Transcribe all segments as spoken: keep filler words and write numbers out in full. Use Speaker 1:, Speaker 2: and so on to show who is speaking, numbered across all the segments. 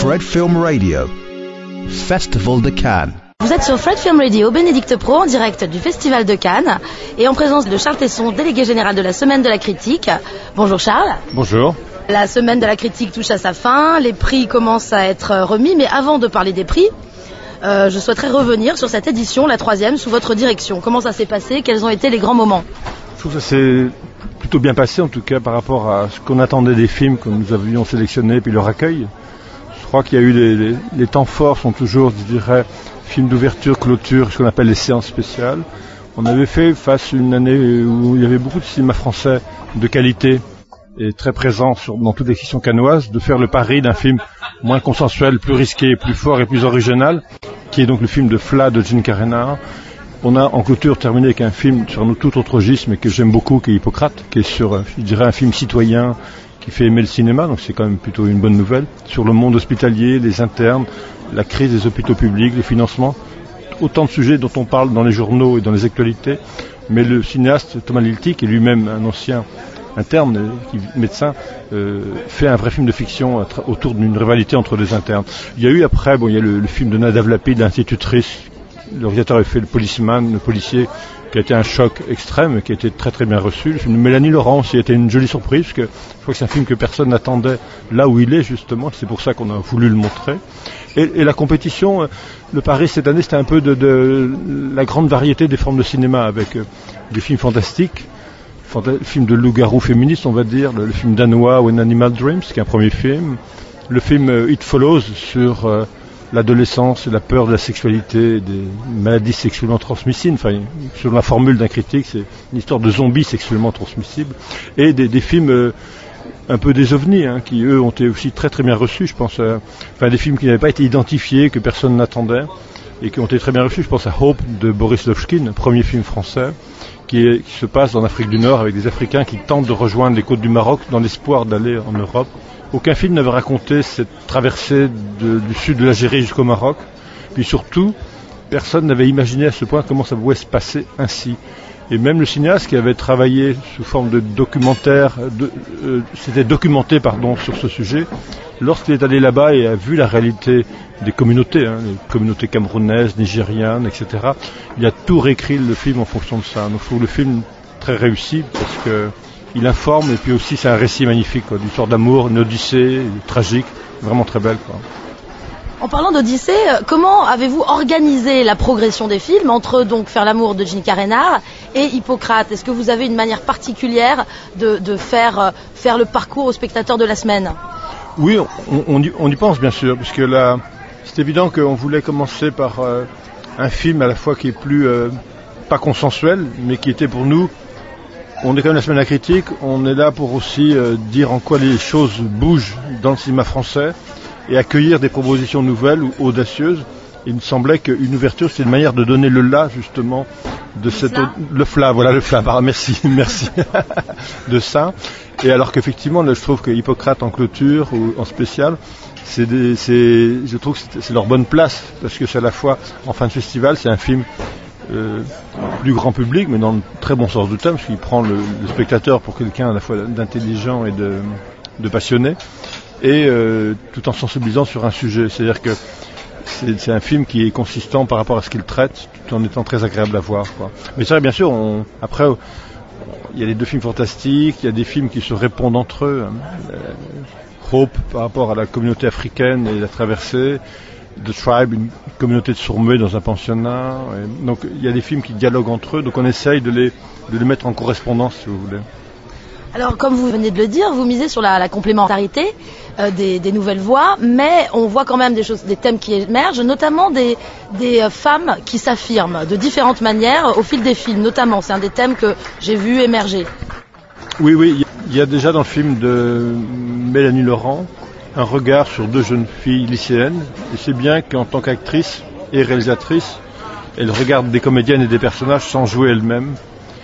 Speaker 1: Fred Film Radio, Festival de Cannes.
Speaker 2: Vous êtes sur Fred Film Radio, Bénédicte Pro, en direct du Festival de Cannes, et en présence de Charles Tesson, délégué général de la Semaine de la Critique. Bonjour Charles.
Speaker 3: Bonjour.
Speaker 2: La Semaine de la Critique touche à sa fin, les prix commencent à être remis, mais avant de parler des prix, euh, je souhaiterais revenir sur cette édition, la troisième, sous votre direction. Comment ça s'est passé? Quels ont été les grands moments?
Speaker 3: Je trouve que ça s'est plutôt bien passé, en tout cas par rapport à ce qu'on attendait des films que nous avions sélectionnés, puis leur accueil. Je crois qu'il y a eu les, les, les temps forts sont toujours, je dirais, films d'ouverture, clôture, ce qu'on appelle les séances spéciales. On avait fait face à une année où il y avait beaucoup de cinéma français de qualité et très présent sur, dans toutes les sections cannoises, de faire le pari d'un film moins consensuel, plus risqué, plus fort et plus original, qui est donc le film de Fla de Giancarlo Renard. On a en clôture terminé avec un film sur un tout autre registre, mais que j'aime beaucoup, qui est Hippocrate, qui est sur, je dirais, un film citoyen qui fait aimer le cinéma, donc c'est quand même plutôt une bonne nouvelle, sur le monde hospitalier, les internes, la crise des hôpitaux publics, le financement, autant de sujets dont on parle dans les journaux et dans les actualités, mais le cinéaste Thomas Lilti, qui est lui-même un ancien interne, qui, médecin, euh, fait un vrai film de fiction autour d'une rivalité entre les internes. Il y a eu après, bon, il y a le, le film de Nadav Lapid, l'institutrice, le réalisateur avait fait le policeman, le policier, qui a été un choc extrême, qui a été très très bien reçu. Le film de Mélanie Laurent aussi a été une jolie surprise, parce que je crois que c'est un film que personne n'attendait là où il est justement, c'est pour ça qu'on a voulu le montrer. Et, et la compétition, le pari cette année, c'était un peu de, de la grande variété des formes de cinéma, avec euh, des films fantastiques, fanta- films de loup-garou féministes, on va dire, le, le film danois When Animal Dreams, qui est un premier film, le film euh, It Follows sur euh, l'adolescence et la peur de la sexualité, des maladies sexuellement transmissibles, enfin, selon la formule d'un critique, c'est une histoire de zombies sexuellement transmissibles, et des, des films euh, un peu des ovnis, hein, qui eux ont été aussi très très bien reçus, je pense, à, enfin des films qui n'avaient pas été identifiés, que personne n'attendait, et qui ont été très bien reçus. Je pense à Hope de Boris Lovchkin, un premier film français, qui, est, qui se passe en Afrique du Nord avec des Africains qui tentent de rejoindre les côtes du Maroc dans l'espoir d'aller en Europe. Aucun film n'avait raconté cette traversée de, du sud de l'Algérie jusqu'au Maroc. Puis surtout, personne n'avait imaginé à ce point comment ça pouvait se passer ainsi. Et même le cinéaste qui avait travaillé sous forme de documentaire, de, euh, s'était documenté pardon, sur ce sujet, lorsqu'il est allé là-bas et a vu la réalité des communautés, hein, les communautés camerounaises, nigérianes, et cetera, il a tout réécrit le film en fonction de ça. Donc je trouve le film très réussi parce que il informe et puis aussi c'est un récit magnifique, quoi, d'histoire d'amour, une odyssée tragique, vraiment très belle, quoi.
Speaker 2: En parlant d'Odyssée, comment avez-vous organisé la progression des films entre donc Faire l'amour de Giancarlo Renard et Hippocrate? Est-ce que vous avez une manière particulière de, de faire, faire le parcours aux spectateurs de la semaine?
Speaker 3: Oui, on, on, y, on y pense bien sûr, puisque là, c'est évident qu'on voulait commencer par euh, un film à la fois qui est plus, euh, pas consensuel, mais qui était pour nous, on est quand même la semaine de la critique, on est là pour aussi euh, dire en quoi les choses bougent dans le cinéma français, et accueillir des propositions nouvelles ou audacieuses. Il me semblait qu'une ouverture, c'est une manière de donner le là, justement, de
Speaker 2: le
Speaker 3: cette...
Speaker 2: Fla.
Speaker 3: Le fla, voilà, le fla, ah, merci, merci, de ça. Et alors qu'effectivement, là, je trouve que Hippocrate en clôture ou en spécial, c'est des, c'est, je trouve que c'est, c'est leur bonne place, parce que c'est à la fois, en fin de festival, c'est un film euh, plus grand public, mais dans le très bon sens du terme, parce qu'il prend le, le spectateur pour quelqu'un à la fois d'intelligent et de, de passionné, et euh, tout en sensibilisant sur un sujet. C'est-à-dire que c'est, c'est un film qui est consistant par rapport à ce qu'il traite, tout en étant très agréable à voir, quoi. Mais c'est vrai, bien sûr, on, après, il y a les deux films fantastiques, il y a des films qui se répondent entre eux. Hein. Euh, Hope par rapport à la communauté africaine et la traversée, The Tribe, une communauté de sourds-muets dans un pensionnat. Et donc il y a des films qui dialoguent entre eux, donc on essaye de les, de les mettre en correspondance, si vous voulez.
Speaker 2: Alors, comme vous venez de le dire, vous misez sur la, la complémentarité euh, des, des nouvelles voix, mais on voit quand même des choses, des thèmes qui émergent, notamment des, des euh, femmes qui s'affirment de différentes manières au fil des films, notamment. C'est un des thèmes que j'ai vu émerger.
Speaker 3: Oui, oui, il y a déjà dans le film de Mélanie Laurent un regard sur deux jeunes filles lycéennes, et c'est bien qu'en tant qu'actrice et réalisatrice, elle regarde des comédiennes et des personnages sans jouer elle-même.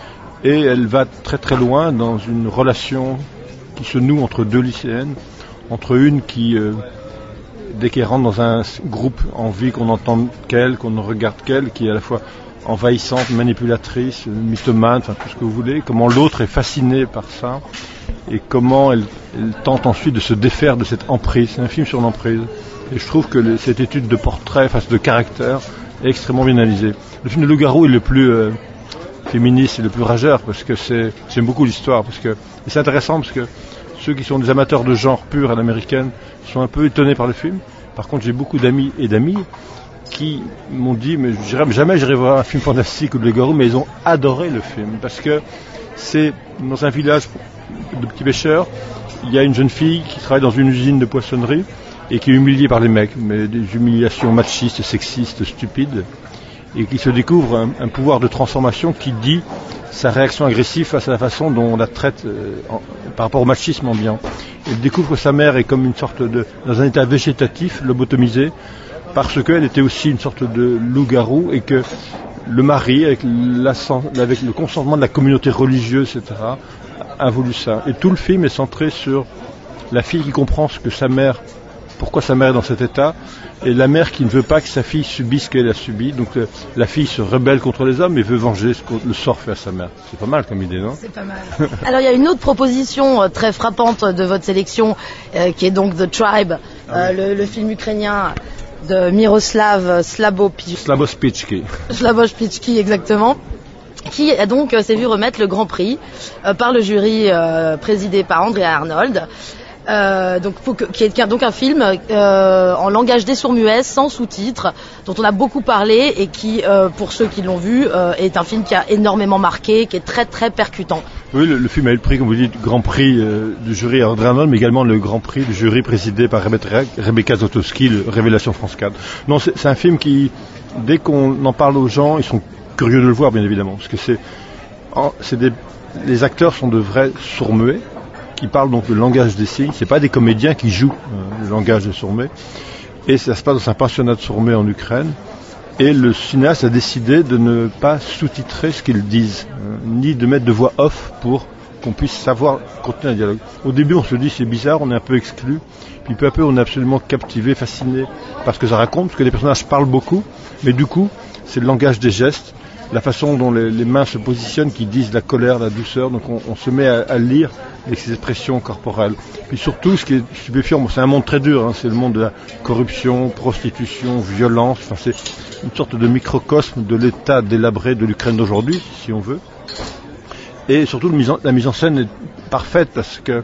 Speaker 3: Et elle va très très loin dans une relation qui se noue entre deux lycéennes, entre une qui, euh, dès qu'elle rentre dans un groupe, envie qu'on entende qu'elle, qu'on ne regarde qu'elle, qui est à la fois envahissante, manipulatrice, mythomane, enfin tout ce que vous voulez, comment l'autre est fasciné par ça, et comment elle, elle tente ensuite de se défaire de cette emprise. C'est un film sur l'emprise. Et je trouve que le, cette étude de portrait, face de caractère, est extrêmement bien analysée. Le film de Loup-garou est le plus euh, féministe et le plus rageur, parce que c'est, j'aime beaucoup l'histoire, parce que, et c'est intéressant parce que ceux qui sont des amateurs de genre pur à l'américaine sont un peu étonnés par le film. Par contre, j'ai beaucoup d'amis et d'amis qui m'ont dit, mais jamais j'irai voir un film fantastique ou de Loup-garou, mais ils ont adoré le film, parce que c'est dans un village de petits pêcheurs, il y a une jeune fille qui travaille dans une usine de poissonnerie et qui est humiliée par les mecs, mais des humiliations machistes, sexistes, stupides, et qui se découvre un, un pouvoir de transformation qui dit sa réaction agressive face à la façon dont on la traite euh, en, par rapport au machisme ambiant. Elle découvre que sa mère est comme une sorte de, dans un état végétatif, lobotomisé, parce qu'elle était aussi une sorte de loup-garou, et que le mari, avec, la, avec le consentement de la communauté religieuse, et cetera, a voulu ça. Et tout le film est centré sur la fille qui comprend ce que sa mère, pourquoi sa mère est dans cet état, et la mère qui ne veut pas que sa fille subisse ce qu'elle a subi. Donc euh, la fille se rebelle contre les hommes et veut venger ce que le sort fait à sa mère. C'est pas mal comme idée, non ?
Speaker 2: C'est pas mal. Alors il y a une autre proposition euh, très frappante de votre sélection, euh, qui est donc The Tribe, ah, euh, oui. le, le film ukrainien de Miroslav Slabospitski.
Speaker 3: Slabospitski.
Speaker 2: Slabospitski, exactement. Qui a donc euh, s'est vu remettre le Grand Prix euh, par le jury euh, présidé par Andrea Arnold. Euh, donc, pour que, qui est donc un film euh, en langage des sourds-muets, sans sous-titres, dont on a beaucoup parlé et qui, euh, pour ceux qui l'ont vu, euh, est un film qui a énormément marqué, qui est très très percutant.
Speaker 3: Oui, le, le film a eu le prix, comme vous dites, Grand Prix euh, du jury André Arnold, mais également le Grand Prix du jury présidé par Rebecca, Rebecca Zlotowski, le Révélation France quatre. Non, c'est, c'est un film qui, dès qu'on en parle aux gens, ils sont curieux de le voir, bien évidemment, parce que c'est, en, c'est des, les acteurs sont de vrais sourds-muets, qui parlent donc le langage des signes. C'est pas des comédiens qui jouent euh, le langage des sourds-muets. Et ça se passe dans un pensionnat de sourds-muets en Ukraine. Et le cinéaste a décidé de ne pas sous-titrer ce qu'ils disent, euh, ni de mettre de voix off pour qu'on puisse savoir continuer un dialogue. Au début, on se dit c'est bizarre, on est un peu exclu. Puis peu à peu, on est absolument captivé, fasciné par ce que ça raconte, parce que les personnages parlent beaucoup. Mais du coup, c'est le langage des gestes, la façon dont les, les mains se positionnent, qui disent la colère, la douceur. Donc on, on se met à, à lire avec ces expressions corporelles. Puis surtout, ce qui est stupéfiant, bon, c'est un monde très dur, hein, c'est le monde de la corruption, prostitution, violence. Enfin, c'est une sorte de microcosme de l'état délabré de l'Ukraine d'aujourd'hui, si on veut. Et surtout, la mise en scène est parfaite, parce que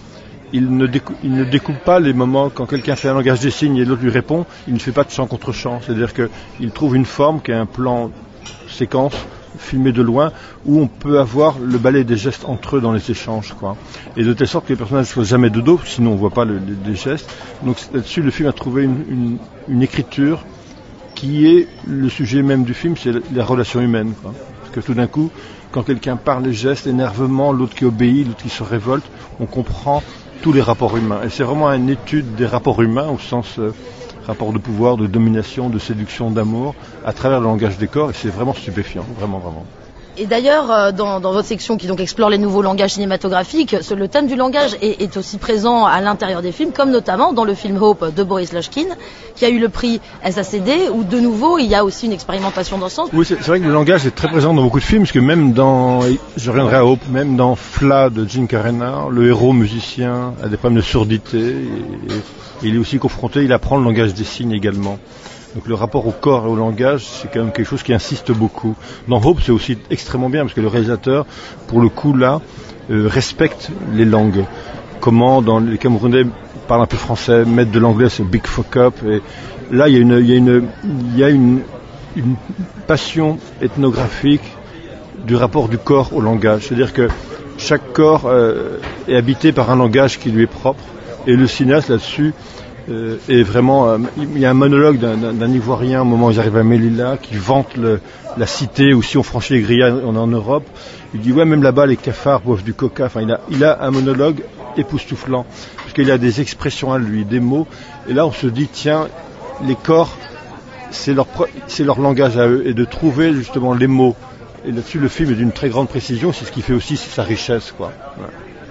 Speaker 3: il ne, découpe, il ne découpe pas les moments quand quelqu'un fait un langage des signes et l'autre lui répond. Il ne fait pas de chant contre chant. C'est-à-dire qu'il trouve une forme qui est un plan séquence filmé de loin, où on peut avoir le balai des gestes entre eux dans les échanges, quoi. Et de telle sorte que les personnages ne soient jamais de dos, sinon on ne voit pas le, les, les gestes. Donc là-dessus, le film a trouvé une, une, une écriture qui est le sujet même du film, c'est la relation humaine, quoi. Parce que tout d'un coup, quand quelqu'un parle les gestes, l'énervement, l'autre qui obéit, l'autre qui se révolte, on comprend tous les rapports humains. Et c'est vraiment une étude des rapports humains au sens euh, rapport de pouvoir, de domination, de séduction, d'amour, à travers le langage des corps, et c'est vraiment stupéfiant, vraiment, vraiment.
Speaker 2: Et d'ailleurs, dans, dans votre section qui donc explore les nouveaux langages cinématographiques, le thème du langage est, est aussi présent à l'intérieur des films, comme notamment dans le film Hope de Boris Lochkin, qui a eu le prix S A C D, où de nouveau il y a aussi une expérimentation dans ce sens.
Speaker 3: Oui, c'est, c'est vrai que le langage est très présent dans beaucoup de films, parce que même dans, je reviendrai à Hope, même dans Fla de Gene Karanar, le héros musicien a des problèmes de surdité, et, et, et il est aussi confronté, il apprend le langage des signes également. Donc le rapport au corps et au langage, c'est quand même quelque chose qui insiste beaucoup. Dans Hope, c'est aussi extrêmement bien, parce que le réalisateur, pour le coup là, euh, respecte les langues. Comment, dans les Camerounais parlent un peu français, mettre de l'anglais, c'est big fuck up. Et là, il y a une, il y a une, il y a une, une passion ethnographique du rapport du corps au langage. C'est-à-dire que chaque corps euh, est habité par un langage qui lui est propre. Et le cinéaste là-dessus, Euh, et vraiment, euh, il y a un monologue d'un, d'un, d'un Ivoirien au moment où ils arrivent à Melilla qui vante le, la cité où si on franchit les grilles, on est en Europe. Il dit ouais, même là-bas les cafards boivent du coca. Enfin, il a, il a un monologue époustouflant parce qu'il a des expressions à lui, des mots. Et là, on se dit tiens, les corps, c'est leur, c'est leur langage à eux, et de trouver justement les mots. Et là-dessus, le film est d'une très grande précision. C'est ce qui fait aussi sa richesse, quoi. Ouais.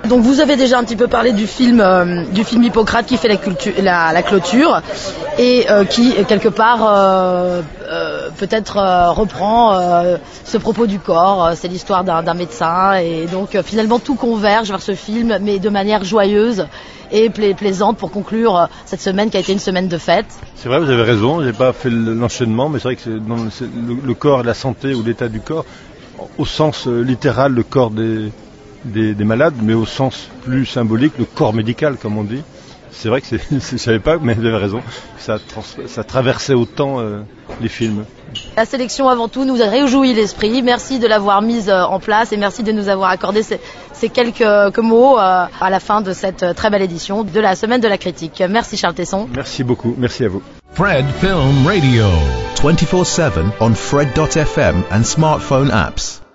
Speaker 2: Donc vous avez déjà un petit peu parlé du film, euh, du film Hippocrate qui fait la, culture, la, la clôture et euh, qui quelque part euh, euh, peut-être euh, reprend euh, ce propos du corps. C'est l'histoire d'un, d'un médecin et donc euh, finalement tout converge vers ce film, mais de manière joyeuse et pla- plaisante pour conclure euh, cette semaine qui a été une semaine de fête.
Speaker 3: C'est vrai, vous avez raison. J'ai pas fait l'enchaînement, mais c'est vrai que c'est, non, c'est le, le corps, la santé ou l'état du corps, au sens euh, littéral, le corps des Des, des malades, mais au sens plus symbolique, le corps médical, comme on dit. C'est vrai que c'est, c'est, je savais pas, mais vous avez raison, ça, trans, ça traversait autant euh, les films.
Speaker 2: La sélection avant tout nous a réjoui l'esprit. Merci de l'avoir mise en place et merci de nous avoir accordé ces, ces quelques, quelques mots euh, à la fin de cette très belle édition de la Semaine de la Critique. Merci Charles Tesson.
Speaker 3: Merci beaucoup, merci à vous.
Speaker 1: Fred Film Radio. twenty-four seven on Fred dot f m and smartphone apps.